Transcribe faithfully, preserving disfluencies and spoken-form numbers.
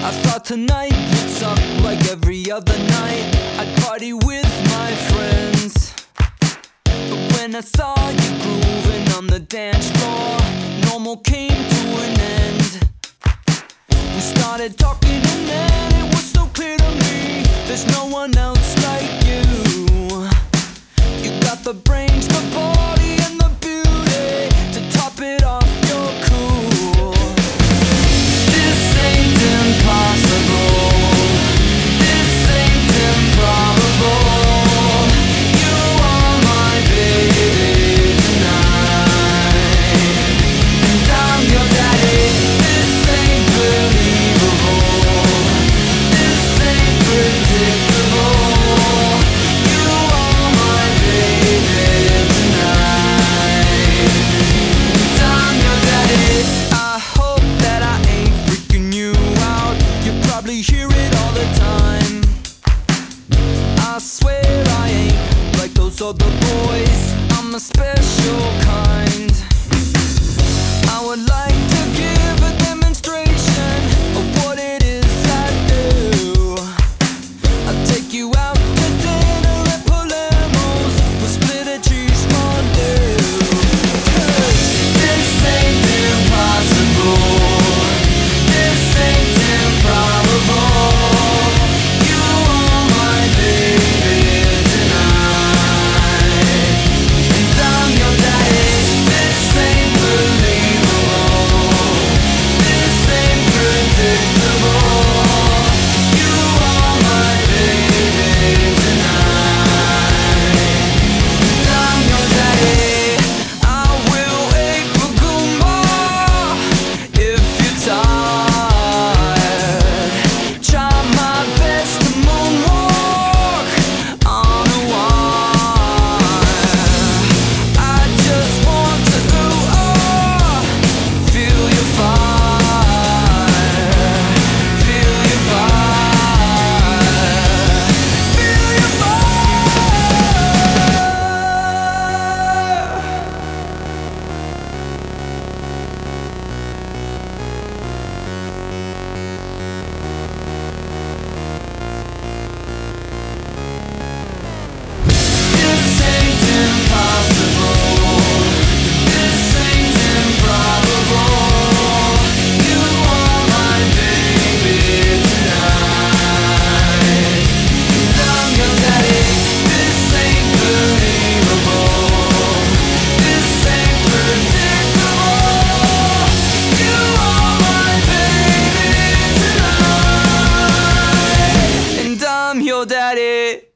I thought tonight would suck like every other night. I'd party with my friends, but when I saw you grooving on the dance floor, normal came to an end. We started talking and then it was so clear to me, there's no one else like you. You got the brains, the body, and the beauty to top it off, you're cool. This ain't impossible, this ain't improbable. You are my baby tonight, and I'm your daddy. This ain't believable, this ain't predictable. You are my baby tonight, and I'm your daddy. I hope that I ain't freaking you out, you probably hear it all the time. I swear I ain't like those other boys, I'm a special kind. I would like to give a demonstration of what it is I do. I'll take you out to dinner at Palermo's, we'll split a cheese fondue. 'Cause this ain't impossible, this ain't improbable. You are my baby tonight, and I'm your daddy. This ain't believable, this ain't predictable. You are my baby tonight, and I'm your daddy. I will wake Bagumba if you're tired. Try my best to moonwalk on a wire. I just want to ooh ah, feel your fire, feel your fire, feel your fire. This ain't impossible, this ain't improbable. You are my baby tonight, and I'm your daddy. This ain't believable, this ain't predictable. You are my baby tonight, and I'm your daddy.